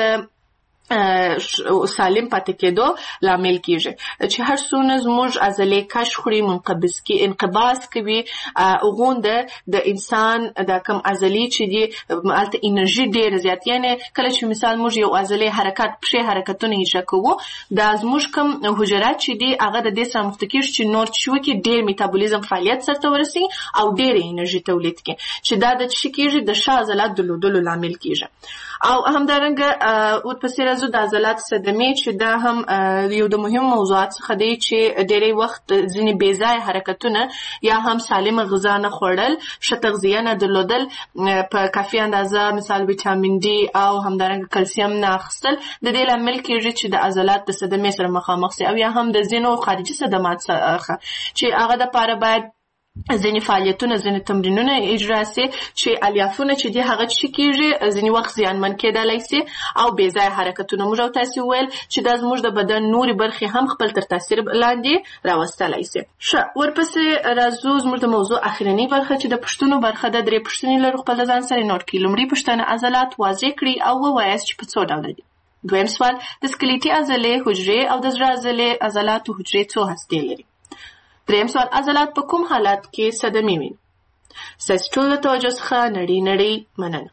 سالم پاتې کېدو لامل کېږي. چې هر څونه زموږ عضلې کش خوري، منقبض کې انقباض کوي، غونده د انسان د کم عضلې چې دي هلته انرژي ډېره زیات، یعنې کله چې مثال موږ یو عضلې حرکت پښې حرکتونه اجرا کوو دا زموږ کم حجرات چې دي هغه د دې سره مخته کېږي چې نور چې وکړي ډېر میتابولیزم فعالیت سرته ورسي او ډېره انرژي تولید کړي چې دا د څه کېږي د ښه عضلات درلودلو لامل کېږي. او همدارنګه ورپسې راځو د عضلات صدمې چې دا هم یو د مهم موضوعات څخه دی چې ډېری وخت ځینې بې ځایه حرکتونه یا هم سالمه غذا نه خوړل، ښه تغذیه نه درلودل، په کافي اندازه مثال ویټامین ډي او همدارنګه کلسیم نه اخیستل د دې لامل کېږي چې د عضلات د صدمې سره مخامخ سي او یا هم د ځینو خارجي صدمات څخه چې هغه دپاره باید ځینې فعالیتونه ځینې تمرینونه اجرا سي چې الیافونه چې دي هغه څه کېږي ځینې وخت زیانمن کېدلی سي او بې ځایه حرکتونه. موږ او تاسې وویل چې دا زموږ د بدن نورې برخې هم خپل تر تاثیر لاندې راوستلی سي. ښه ورپسې راځو زموږ د موضوع اخرنۍ برخه چې د پوښتنو برخه ده. درې پوښتنې لرو، خپل ځان سره نوټ کړئ. لومړۍ پوښتنه عضلات واضح کړئ او ووایاست چې په څو ډوله دي. دویم سوال د سکلیټي عضلې حجرې او د زړه عضلې عضلاتو حجرې څو هستې لري. دریم سوال عضلات په کوم حالات کې صدمې ویني. ستاسو ټولو د توجه څخه نړۍ نړۍ مننه.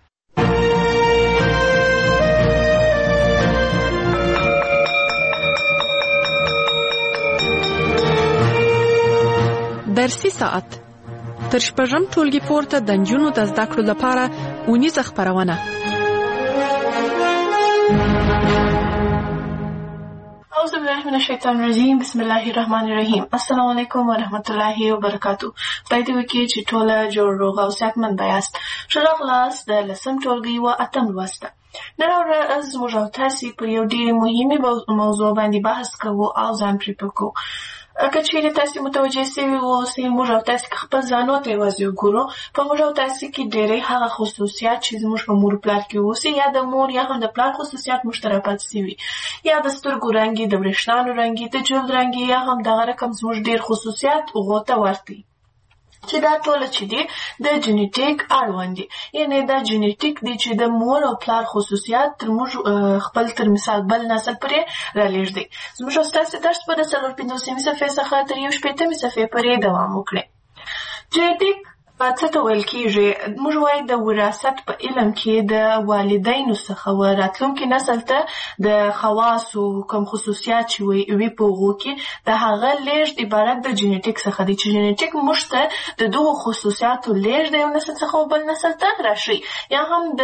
درسي ساعت تر شپږم ټولګي پورته د نجونو د زده کړو لپاره اونیزه خپرونه. أعوذ بالله من الشیطان الرجیم. بسم الله الرحمن الرحیم. السلام علیکم و رحمت الله وبرکاتو. خدای دې وکړي چې ټوله جوړ روغ او صحتمند یاست. ښه راغلاست د لسم ټولګي و اتم لوست. نن ورځ موږ او تاسې پر یو ډېرې مهمې موضوع باندې بحث کوو او ځان پرې پوه کوو. که چیرې تاسې متوجه سوي واوسئ موږ او تاسې که خپل ځانو ته یوازې وګورو په موږ او تاسې کې ډېری هغه خصوصیات چې زموږ په مور پلار کې اوسي یا د مور یا هم د پلار خصوصیات موږ ته راپاتې سوي یا د سترګو رنګ د وریښتانو رنګ د جلد رنګ یا هم دغه رقم زموږ ډېر خصوصیات هغو ته ورته چې دا ټوله چې دي د جنیټیک اړوند دي، یعنې دا جنیټیک دی چې د مور او پلار خصوصیات تر موږ خپل تر مثال بل نسل پورې رالېږدي. زموږ او ستاسې درس به د څلور پنځوسمې صفحې څخه تر یو شپېتمې صفحې پورې دوام وکړي. جنیټیک څه ته ویل کېږي؟ موږ وایو د وراثت په علم کې د والدینو څخه و راتلونکي نسل ته د خواصو کوم خصوصیات چې وي په هغو کې د هغه لیږد عبارت د جنیټیک څخه دی چې جنیټیک موږ ته د دغو خصوصیاتو لیږد د یو نسل څخه و بل نسل ته راشي یا هم د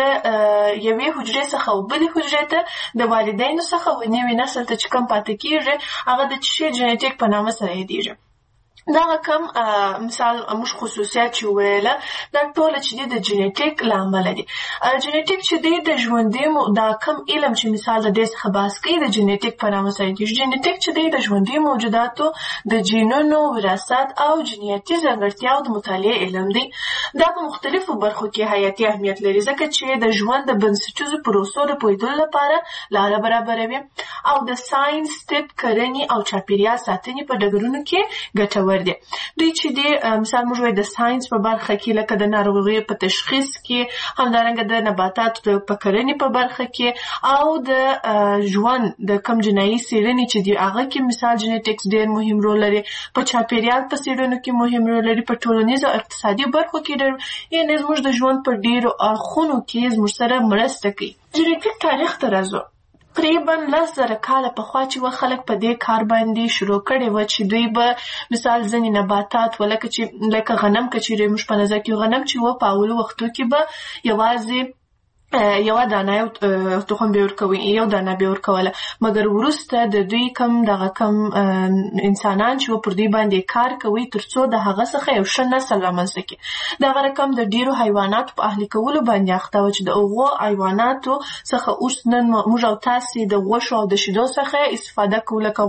یوې حجرې څخه و بلې حجرې ته د والدینو څخه و نوي نسل ته چې کوم پاتې کېږي هغه د څه جنیټیک په نامه سره یادېږي. دغه کم مثال موږ خصوصیات چې وویله دا ټوله چې دی د جنیټیک له امله دي. جنیټیک چې دی د ژوندي دا کم علم چې مثال د دې څخه بحث کوي د جنیټیک په نامه سره یادېږي. جنیټیک چې دی د ژوندي موجوداتو د جینونو وراثت او جنیاتي ځانګړتیاو د مطالعې علم دی. دا په مختلفو برخو کې حیاتي اهمیت لري ځکه چې د ژوند د بنسټیزو پروسو د پوهېدلو لپاره لاره برابروي او د ساینس، طب، کرنې او چاپېریال ساتنې په ډګرونو کې ګټور دي. دوی چې دی مثال موږ وایو د ساینس په برخه کې لکه د ناروغیو په تشخیص کې، همدارنګه د نباتاتو په کرنې په برخه کې او د ژوند د کم جنایي څېړنې چې دی هغه کې مثال جنیټکس ډېر مهم رول لري. په چاپېریال په څېړنو کې مهم رول لري. په ټولنیزو او اقتصادي برخو کې ډېر یعنې زموږ د ژوند په ډېرو اړخونو کې زموږ سره مرسته کوي. جنیټیک تاریخ ته راځو. تقریبا لس زره کاله پخوا چې و خلک په دې کار باندې شروع کړی و چې دوی به مثال ځینې نباتات و لکه چې لکه غنم که چیرې موږ په نظر کې غنم چې و په اولو وختو کې به یوازې یو دانه یو تخم به ورکوي یو دانه به ورکوله مګر وروسته د دوی کم دغه کم انسانان چې پر دوی باندې کار کوي ترڅو د هغه څخه یو ښه نسل رامنځته کړي دغه رقم د ډیرو حیواناتو په اهلي کولو باندې اخته و چې د هغو حیواناتو څخه اوس نن موږ او تاسې د غوښو او د شیدو څخه استفاده کوو لکه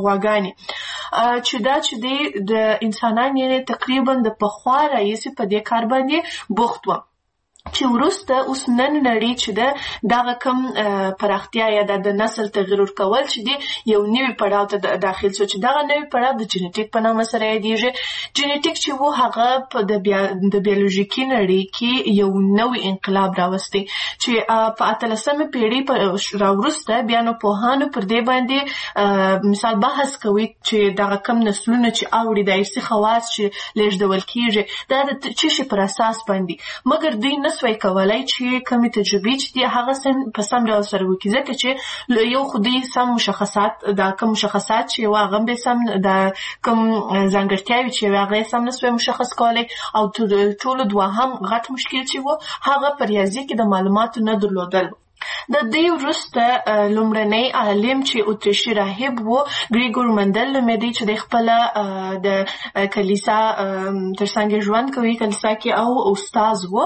غواګانې چې دا چې دی د انسانان یې تقریبا د پخوا راهیسې په دې کار باندې بوخت و چې وروسته اوس نن نړۍ چې ده دغه کم پراختیا یا د نسل تغییر ورکول چې دی یو نوي پړاو ته داخل شو چې دغه نوي پړاو د جینیټیک په نامه سره یادېږي جینیټیک چې و هغه په د بیولوژیکي نړۍ کې یو نوی انقلاب راوستی چې په اتلسمه پیړۍ راوروسته بیا نو پوهانو پر دې باندې مثال بحث کوي چې دغه کم نسلونه چې اوړي د ارثي خواص چې لیږدول کیږي دا د څه شي پر اساس باندې مګر دوی نه سوی کولای چې کومې تجربې چې دي هغه سم په سم ډول سره وکړي ځکه چې یو خو دوی سم مشخصات دا کوم مشخصات چې هغه به سم د کوم ځانګړتیاوې چې هغه سم نه سوی مشخص کولای او ټول دوهم غټ مشکل چې و هغه په ریاضي کې د معلوماتو نه درلودل د دې وروسته لومړنی عالم چې اتریشي راهب و ګریګور مندل نومېدی چې د خپله د کلیسا ترڅنګ ژوند کوي کلیسا کې او استاد و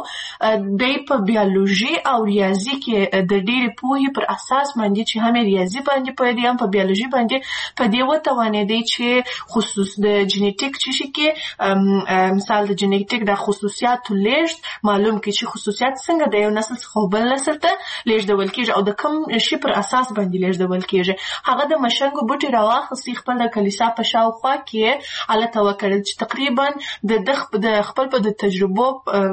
د په بیولوژي او ریاضي کې د ډېرې پوهې پر اساس باندې چې هم ریاضي باندې پوهې دي هم په بیولوژي باندې په دې وتوانېدی چې خصوص د جینیټیک چې شي کې مثال د جینیټیک د خصوصیاتو لیږد معلوم کړي چې خصوصیات څنګه د یو نسل څخه بل نسل ته لیږدول کیږي او د کوم شي پر اساس باندې لیږدول کیږي هغه د مشنګو بوټي راواخستي خپل د کلیسا په شاوخوا کې الته وکړل چې تقریبا د دغ د خپل په د تجربو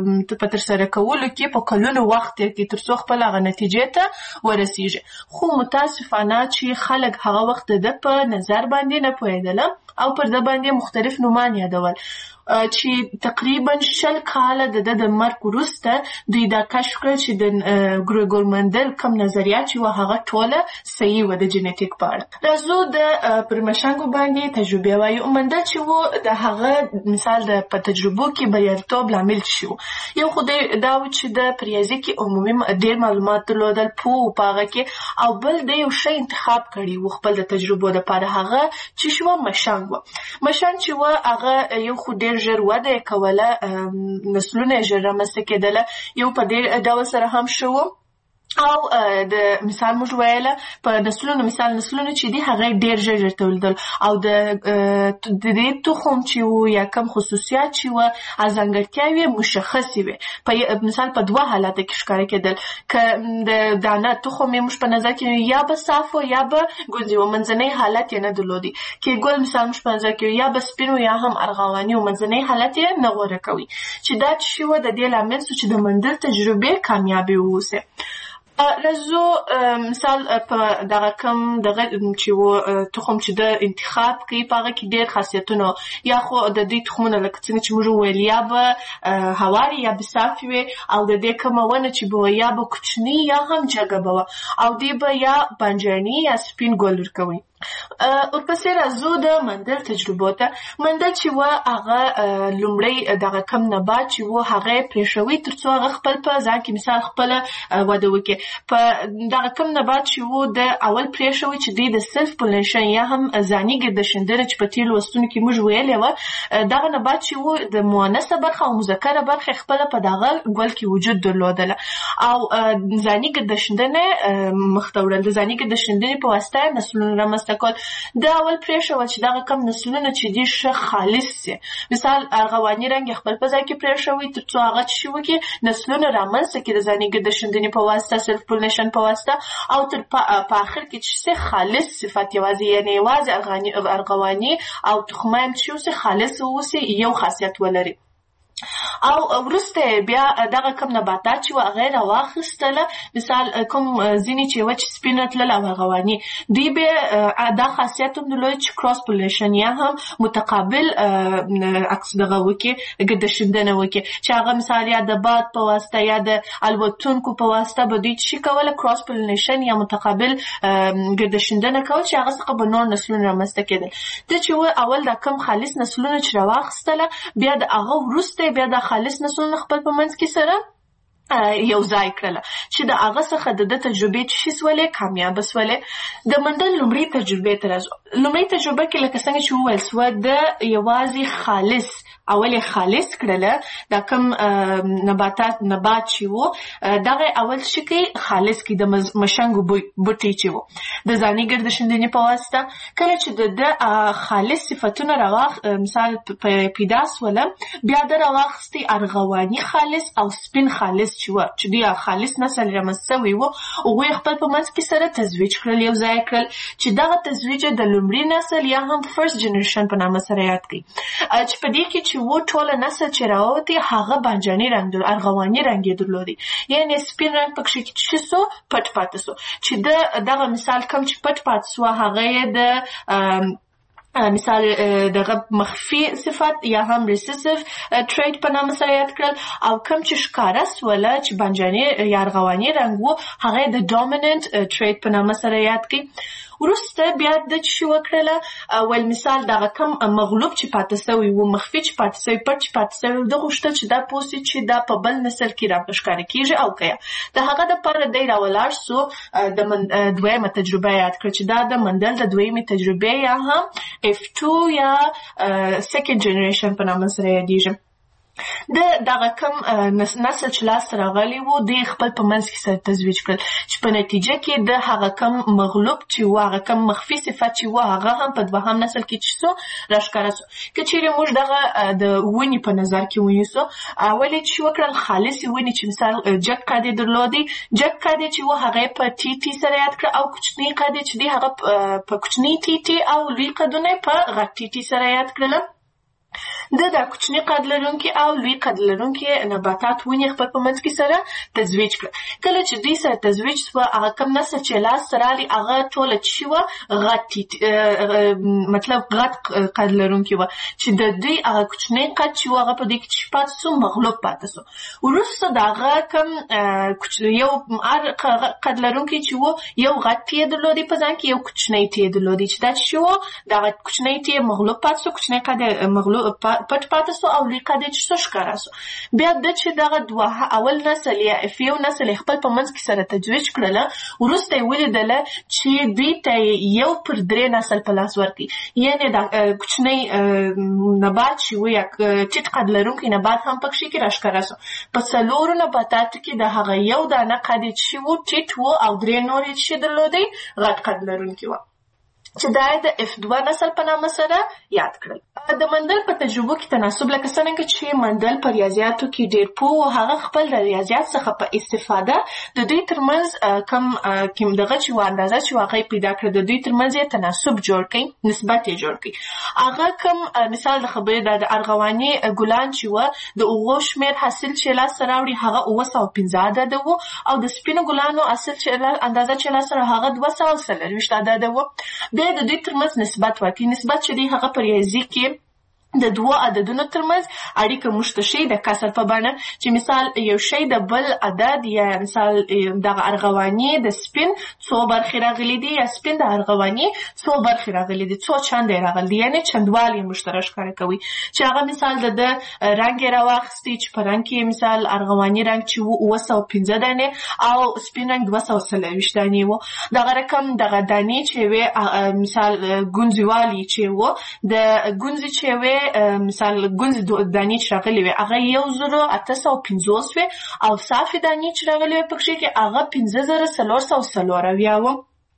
په تر سره کولو کې په کلونو وخت کې ترڅو خپل هغه نتیجې ته ورسیږي خو متاسفانه چې خلک هغه وخت د په نظر باندې نه پوهېدل او پر د باندې مختلف نومان یادول چې تقریبا شل کاله د د مرګ وروسته دوی دا کشف کړ چې د ګریګور مندل کوم نظریات چې هغه ټوله صحیح و د جینیټیک په اړه راځو د پر مشنګو باندې تجربه وایو مندل چې و د هغه مثال د په تجربو کې بریالیتوب لامل شو یو خو د دا چې د پریازي کې عمومي ډېر معلومات درلودل په پاغه کې او بل د یو شی انتخاب کړي و خپل د تجربو لپاره هغه چې شو مشنګ و مشنګ چې و هغه یو خو ډېر ژر وده کوله نسلونه ژر رامنځته کېدله یو په دې ډول سره هم شو او د مثال موږ ویله په نسلونو مثال نسلونه چې دي هغه ډېر ژر ژر تولیدل او د دې تخم چې و یا کم خصوصیات چې و ځانګړتیاوې مشخصې وي په مثال په دوه حالاتو کې ښکاره کېدل که د دانه تخم یې موږ په نظر کې یا به صاف و یا به ګونځې و منځنی حالت یې نه درلودی کې ګل مثال موږ په نظر کې یا به سپین و یا هم ارغواني و منځنی حالت یې نه غوره کوي چې دا چې و د دې لامل شو چې د مندل تجربې کامیابې واوسي راځو مثال په دغه کم دغه چې و تخم چې د انتخاب کوي په هغه کې ډېر خاصیتونه یا خو د دې تخمونه لکه څنګه چې موږ ویل یا به هواري یا به صافي وي او د دې کومه ونه چې به یا به کوچني یا هم جګه به او دې به یا بانجاني یا سپین ګل ورکوي ورپسې راځو د مندل تجربو ته مندل چې و هغه لومړی دغه کم نبات چې و هغه پرېښوي ترڅو هغه خپل په ځان کې مثال خپله وده وکړي په دغه کم نبات چې و د اول پرېښوي چې دوی د سلف پولینیشن یا هم ځاني ګردشندنه چې په تېرو لوستونو کې موږ ویلې وه دغه نبات چې و د مؤنثه برخه او مذکره برخه خپله په دغه ګل کې وجود درلودله او ځاني ګردشندنه مخته وړل د ځاني ګردشندنې په واسطه نسلونه رامنځته کول دا اول پرېښول چې دغه کم نسلونه چې دي ښه خالص سي مثال ارغواني رنګ خپل په ځای کې پرېښوي ترڅو هغه چې وکړي نسلونه رامنځته کړي د ځاني ګردشندنې په واسطه سلف پولینیشن په واسطه او تر په آخر کې چې خالص صفات یوازې یعنې یوازې ارغواني او تخمه چې خالص اوسي یو خاصیت ولري او وروسته بیا دغه کم نباتات چې هغه راواخیستله مثال کوم ځینې چې وچ سپینه تلل او ارغواني دوی به دا خاصیت هم درلود چې کراس پولینیشن یا هم متقابل عکس دغه وکړي ګردشندنه وکړي چې هغه مثال یا د باد په واسطه یا د الوتونکو په واسطه به دوی چې کوله کراس پولینیشن یا متقابل ګردشندنه کول چې هغه څخه به نور نسلونه رامنځته کېدل د چې اول دا کم خالص نسلونه چې راواخیستله بیا د هغه وروسته بیا د خالص نسلونه خپل په منځ کې سره یو ځای کړله چې د هغه څخه د ده تجربې چې شي سولې کامیابه سولې. د منډل لومړۍ تجربې ته راځو. لومړۍ تجربه کې لکه څنګه چې وویل سوه د یوازې خالص اول یې خالص کړله دا کوم نباتات نبات چې و دغه اول شي کې خالص کې د مشنګو بوټي چې و د ځاني ګردشندنې په واسطه کله چې د د خالص صفتونه راواخ مثال پیدا سوله بیا د راواخستي ارغواني خالص او سپین خالص چې و چې بیا خالص نسل رامنځته سوی و هغوی خپل په منځ کې سره تزویج کړل یو ځای کړل چې دغه تزویج د لومړي نسل یا هم فرست جنریشن په نامه سره یاد کړي چې په دې کې چې و ټوله نسل چې راووتي هغه بانجاني رنګ در ارغواني رنګ یې درلودی یعنې سپین رنګ پکښې چې سو پټ پاتې سو چې د دغه مثال کم چې پټ پاتې سو هغه یې د مثال دغه مخفي صفت یا هم ریسیسیو ټریټ په نامه سره یاد کړل او کم چې ښکاره سوله چې بانجاني یا ارغواني رنګ و هغه یې د ډومیننټ ټریټ په نامه سره یاد کړي. وروسته بیا د چې شي وکړله ول مثال دغه کم مغلوب چې پاتې سوی و مخفي چې پاتې سوی پټ چې پاتې سوی ده غوښتل چې دا پوه سي چې دا په بل نسل کې راښکاره کېږي او که د هغه دپاره دی راولاړ سو د دویمه تجربه یاد کړه چې دا د منډل د دویمې تجربې یا هم اف ټو یا سیکنډ جنریشن په نامه سره یادېږي. د دغه کم نسل چې لاسته راغلی و دوی خپل په منځ کې سره تزویج کړل چې په نتیجه کې د هغه کم مغلوب چې و هغه کم مخفي صفت چې و هغه هم په دوهم نسل کې چې سو راښکاره سو. که چیرې موږ دغه د ونې په نظر کې ونیسو اول یې چې وکړل خالصې ونې چې مثال جګ قد یې درلودی جګ قد یې چې و هغه یې په ټي ټي سره یاد کړه او کوچني قد یې چې دی هغه په کوچني ټي ټي او لوی قدونه یې په غټ ټي ټي سره یاد کړله. د دا کوچني قد لرونکي او لوی قد لرونکي نباتات ونې خپل په منځ کې سره تزویج کړه. کله چې دوی سره تزویج سوه هغه کم نسل چې لاسته راغلي هغه ټوله چې شي وه غټ مطلب غټ قد لرونکي وه چې د دوی هغه کوچنی قد چې و هغه په دې کې چې پاتې سو مغلوب پاتې سو. وروسته د هغه کم یو قد لرونکي چې و یو غټ ټی یې درلودی په ځان کې یو کوچنی ټی یې درلودی چې دا چې شي و دغه کوچنی ټی یې مغلوب پاتې سو کوچنی قد یې مغلوب پټ پاتې سو او لوی قد یې چې سو ښکاره سو. بیا د چې دغه دوه اول نسل یا اف یو نسل خپل په منځ کې سره تجویج کړله وروسته یې ولیدله چې دوی ته یو پر درې نسل په لاس ورکړي یعنې دا کوچنی نبات چې و یا ټیټ قد لرونکی نبات هم پکښې کې راښکاره سو. په څلورو نباتاتو کې د هغه یو دانه قد یې چې و ټیټ و او درې نور یې چې درلودی غټ قد لرونکي وه چې دا یې د اف دوه نسل په نامه سره یاد کړل. د منډل په تجربو کې تناسب لکه څرنګه چې منډل په ریاضیاتو کې ډېر پوه و هغه خپل د ریاضیات څخه په استفاده د دوی ترمنځ کم کوم دغه چې و اندازه چې هغه یې پیدا کړه د دوی ترمنځ یې تناسب جوړ کړي نسبت یې جوړ کړي. هغه کم مثال د خبرې د ارغواني ګلان چې و د هغو شمېر حاصل چې لاسته راوړي هغه اوه سوه پنځه عدده و او د سپینو ګلانو حاصل چې اندازه چې لاسته راوړي هغه دوه سوه څلرویشت عدده و. بیا د دوی ترمنځ نسبت ورکړي نسبت چې دی هغه په ریاضي کې د دوه عددونو ترمنځ اړیکه موږ ته ښیي د کسر په بڼه چې مثال یو شی د بل عدد یا مثال دغه ارغواني د سپین څو برخې راغلي دي یا سپین د ارغواني څو برخې راغلي دي څو چنده یې راغلي دي یعنې چندوالی موږ ته راښکاره کوي چې هغه مثال د ده رنګ یې راواخیستی چې په رنګ کې مثال ارغواني رنګ چې و اوه سوه پنځه دانې او سپین رنګ دوه سوه څلرویشت دانې و. دغه رقم دغه دانې چې وې مثال ګونځیوالي چې و د ګونځې چې وې مثال ګونځې دانې چې راغلې وې هغه یو زرو اته سوه پنځوس وې او صافې دانې چې راغلې وې پکښې کې هغه پنځه زره څلور سوه څلور اویا وه.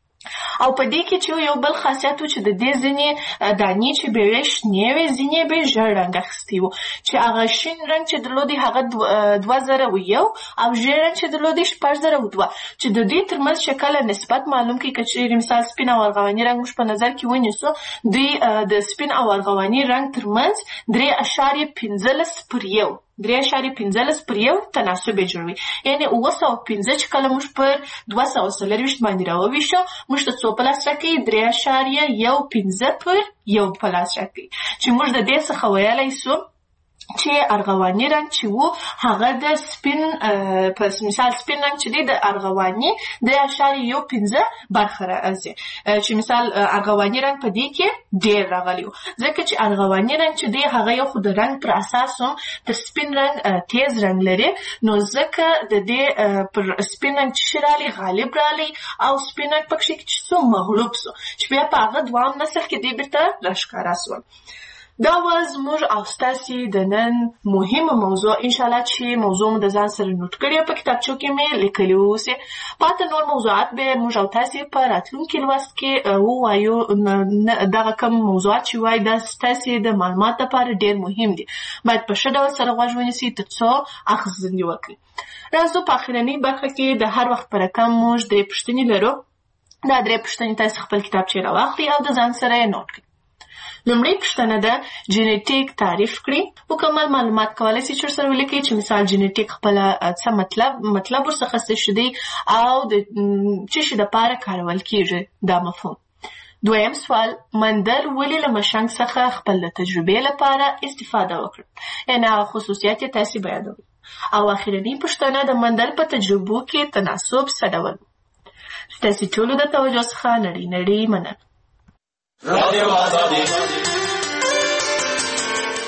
او په دې کې چې یو بل خاصیت و چې د دې ځینې دانې چې به یې شنې وې ځینې به یې ژړ رنګ اخیستی و چې هغه شین رنګ چې درلودی هغه دوه زره و یو او ژیړ رنګ چې درلودی شپږ زره و دوه چې د دوی ترمنځ شکل نسبت معلوم کړي که چېرې مثال سپین او ارغواني رنګ موږ په نظر کې ونیسو دوی د سپین او ارغواني رنګ ترمنځ درې اعشاریه پنځلس پر یو درې اعشاریه پنځلس پر یو تناسب یې جوړوي یعنې اوه سوه پنځه چې کله موږ پر دوه سوه څلرویشت باندې راوویشو موږ ته څو په لاس راکوي درې اعشاریه یو پنځه پر یو په لاس راکوي چې موږ د دې څخه ویلی سو چې ارغواني رنګ چې وو هغه د سپین په مثال سپین رنګ چې دی د ارغواني د اشاریه یو پنځه برخه راځي چې مثال ارغواني رنګ په دې کې ډېر راغلی و ځکه چې ارغواني رنګ چې دی هغه یو خو د رنګ پر اساس هم تر سپین رنګ تیز رنګ لري نو ځکه د دې پر سپین رنګ چې رالی غالب رالی او سپین رنګ پکې چې څو مغلوب سو چې بیا په هغه دوام نسل کې دی بیرته راښکاره سول. دا وز موږ او ستاسې د نن مهمه موضوع انشاءالله چې موضوع مو د ځان سره نوټ کړې په کتابچو کې مې لیکلي اوسې پاته نور موضوعات به موږ او تاسې په راتلونکي لوست کې ووایو دغه کوم موضوعات چې وایي دا ستاسې د معلومات لپاره ډېر مهم دي باید په ښه ډول سره غوږ ونیسئ تر څو اخیستنې وکړئ. راځو په اخرنۍ برخه کې د هر وخت په رقم موږ درې پوښتنې لرو. دا درې پوښتنې تاسې خپل کتابچې راواخلئ او د ځان سره یې نوټ کړئ. لومړی پوښتنه ده جینیټیک تعریف کړئ. مکمل معلومات کولی شئ چې ورسره ولیکئ چې مثال جینیټیک خپله څه مطلب مطلب ورڅخه څه شی دی او د څه شي دپاره کارول کیږي دا مفهوم. دویم سوال مندل ولې له مشنګ څخه خپل د تجربې لپاره استفاده وکړه یعنې هغه خصوصیات یې تاسې بیانوئ. او اخرنۍ پوښتنه د مندل په تجربو کې تناسب څه ډول و. ستاسې ټولو د توجه څخه نړۍ نړۍ مننه. Radio Azadi